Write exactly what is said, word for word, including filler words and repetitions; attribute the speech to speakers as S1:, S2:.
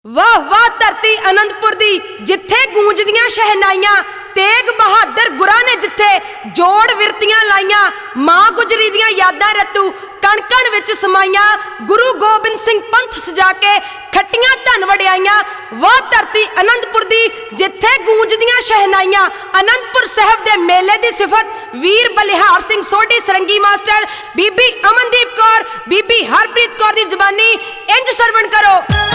S1: वाह वाह धरती आनंदपुर दी जिथे गूंजदियां शहनाइयां तेग बहादुर गुरा ने जिथे जोड़ विरतियां लाइयां मां गुजरी दियां यादां रतू कण कण विच समाइयां गुरु गोबिंद सिंह पंथ सजा के खट्टियां धन वड़ियाइयां। वाह धरती आनंदपुर दी जिथे गूंजदियां शहनाइयां। आनंदपुर साहब दे मेले दी सिफत वीर बलिहार सिंह सोढ़ी सरंगी मास्टर बीबी अमनदीप कौर बीबी हरप्रीत कौर दी जबानी इंज सरवण करो।